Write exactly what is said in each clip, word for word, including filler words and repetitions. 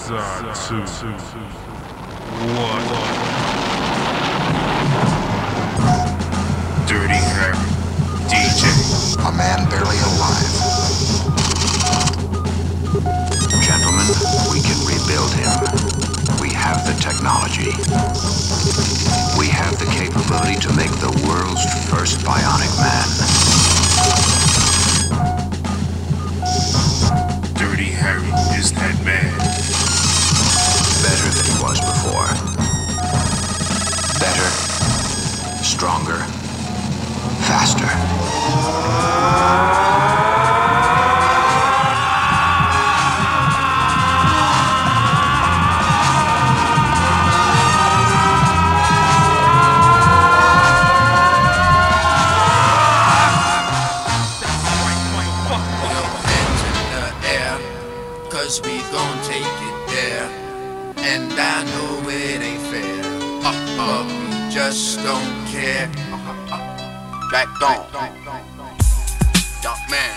Side two. What? Dirty Harry, D J. A man barely alive. Gentlemen, we can rebuild him. We have the technology. We have the capability to make the world's first bionic man. Dirty Harry is that man. Better than he was before. Better, stronger, faster. Cause we gon' take it there. And I know it ain't fair, uh, but we just don't care. Back on, dark man.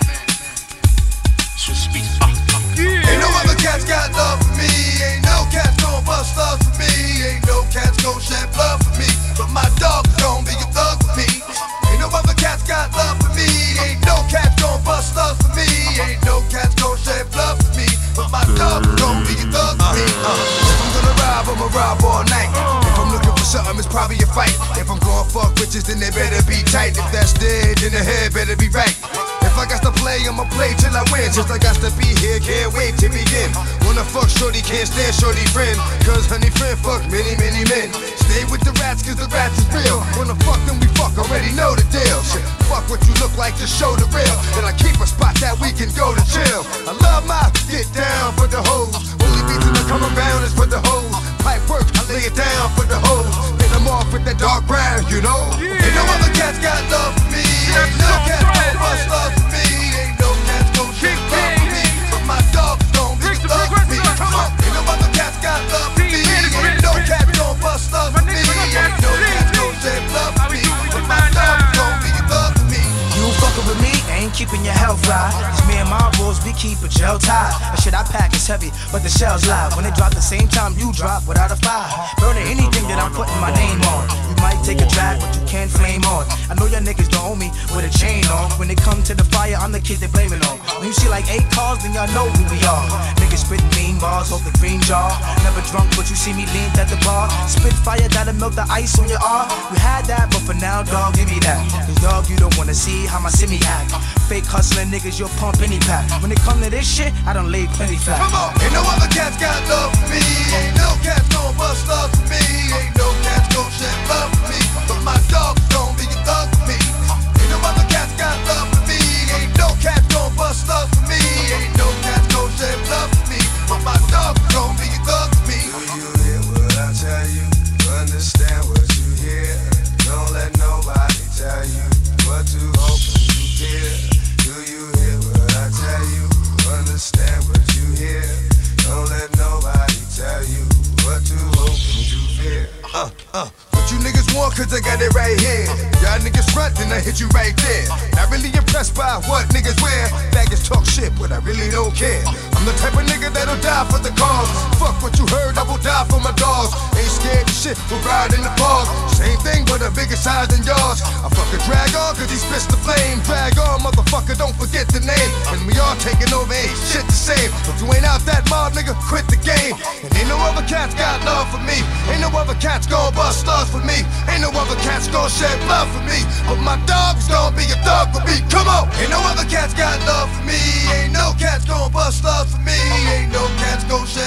Should speak. Uh, uh. Yeah. Ain't no other cats got love for me. Ain't no cats gon' bust love for me. Ain't no cats gon' shed blood for me. But my dog's gon' be a thug for me. Ain't no other cats got love for me. Ain't no cats gon' bust love for me. Ain't no cats gon' shed blood for me. But my dog's gon' be a thug for me. Uh, if I'm gonna rob, I'ma rob all night. If I'm looking for something, it's probably a fight. If I'm gonna fuck bitches, then they better be tight. If that's dead, then the head better be right. If I got to play, I'ma play till I win. Just I got to be here, can't wait to begin. Wanna fuck shorty, can't stand shorty friend. Cause honey friend fuck many, many men. Stay with the rats, cause the rats is real. Wanna fuck them, we fuck, already know the deal. Shit, fuck what you look like, just show the real. And I keep a spot that we can go to chill. I love my get down for the hoes. Only reason I come around is for the hoes. Pipe work, I lay it down for the hoes. Hit them off with that dark brown, you know. Yeah. Ain't no other cats got love for me. Ain't no cats gon' bust love for me. Ain't no cats gon' shit love for me. But my dog's gon' be love for me. Come on. Ain't no other cats got love for me. Ain't no cats gon' bust love for me. Ain't no cats gon' shed love for me. But my dog's gon' be love for me. You fucking with me, ain't keeping your health right. It's me and my boys, we keep a gel tied. The shit I pack is heavy, but the shells live. When they drop the same time you drop without a fire. Burning anything that I'm putting my name on. You might take a drag, but you can't flame on. I know your niggas don't owe me with a chain on. When they come to the fire, I'm the kid they blame it on. When you see like eight cars, then y'all know who we are. Niggas spitting mean bars off the green jar. Never drunk, but you see me leaned at the bar. Spit fire that'll melt the ice on your arm. You had that, but for now, dog, give me that. Cause dog, you don't wanna see how my simi act. Fake hustling niggas, you'll pump any pack. When it come to this shit, I done laid plenty fat. Come on, ain't no other cats got love for me. Ain't no cats gon' bust love for me. Ain't no cats gon' shed love for me. But my dog's gon' be a thug for me. Ain't no other cats got love for me. Ain't no cats gon' bust love for me. Ain't no cats gon' shed love for me. But my dog's gon' be a thug for me. Do you hear what I tell you? Understand what you hear. Don't let nobody tell you what to hope and you hear. Do you hear what I tell you? Understand what you hear. Don't let nobody tell you what to hope and you fear. Uh, uh. What you niggas want, cause I got it right here. Y'all niggas front, then I hit you right there. Not really impressed by what niggas wear. Baggage talk shit, but I really don't care. I'm the type of nigga that'll die for the cause. Fuck what you heard, I will die for my dogs. Ain't scared of shit, we'll ride in the bars. Same thing, but a bigger size than yours. I fucking drag on, cause he spits the flame. Drag on, motherfucker, don't forget the name. And we all taking over, ain't shit the same. If you ain't out that mob, nigga, quit the game. And ain't no other cats got love for me. Ain't no other cats gon' bust love for me. Ain't no other cats gon' shed blood for me. But my dog's gon' be a thug for me. Come on! Ain't no other cats got love for me. Ain't no cats gon' bust love for me. Ain't no cats gon' shed